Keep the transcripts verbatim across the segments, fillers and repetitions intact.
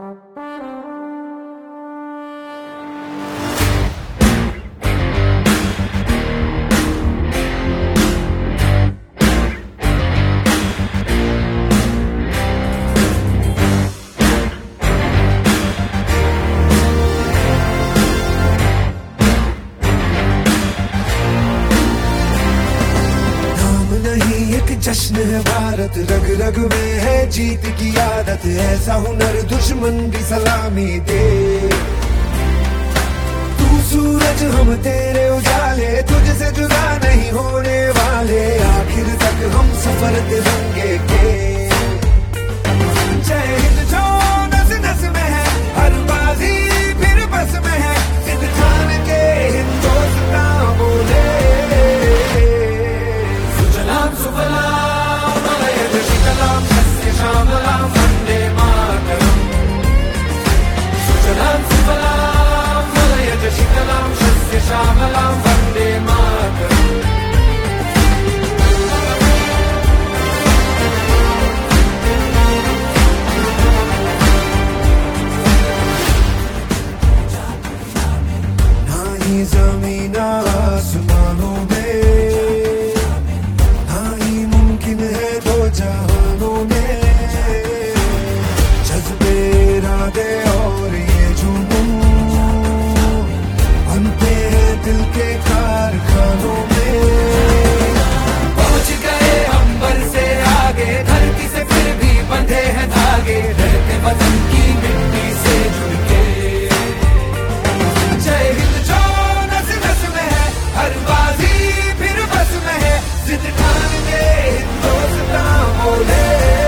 जश्न है भारत, रग रग में है जीत की आदत, ऐसा हुनर दुश्मन भी सलामी दे। तू सूरज हम तेरे उजाले, तुझसे जुदा नहीं होने वाले, आखिर तक हम सफर तिरंगे के। जय हिंद जो नस नस में है, हर बाजी फिर बस में है, सिद्ध ठान के हिंदुस्तान बोले। सुजलाम सुफलाम मलयज शीतलाम सस्य श्यामलाम वंदे मातरम। सुजलाम सुफलाम मलयज शीतलाम सस्य श्यामलाम वंदे मातरम। ना ही जमीन आसमानों में, ना ही मुमकिन है दो जहानों में, जज्बे इरादे और ये जुनून बनते हैं दिल के कारखानों में। पहुंच गए अंबर से आगे, धरती से फिर भी बंधे हैं धागे, रहते वतन की मिट्टी से जुड़ के। जय हिंद जो नस नस में है, हर बाजी फिर बस में है, जिद ठान के हिंदुस्तान बोले।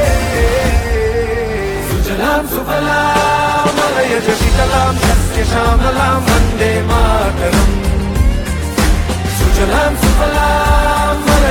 सुजलाम सुफलाम मलयज शीतलाम सस्य श्यामलाम वंदे मातरम। सुजलाम सुफलाम